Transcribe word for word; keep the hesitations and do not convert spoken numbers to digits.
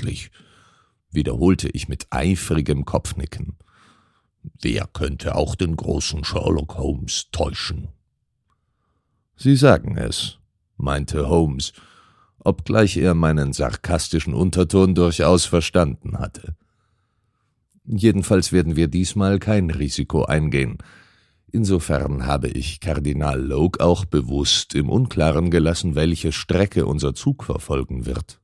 möglich«, wiederholte ich mit eifrigem Kopfnicken. »Wer könnte auch den großen Sherlock Holmes täuschen?« »Sie sagen es«, meinte Holmes, obgleich er meinen sarkastischen Unterton durchaus verstanden hatte. »Jedenfalls werden wir diesmal kein Risiko eingehen. Insofern habe ich Kardinal Loke auch bewusst im Unklaren gelassen, welche Strecke unser Zug verfolgen wird.«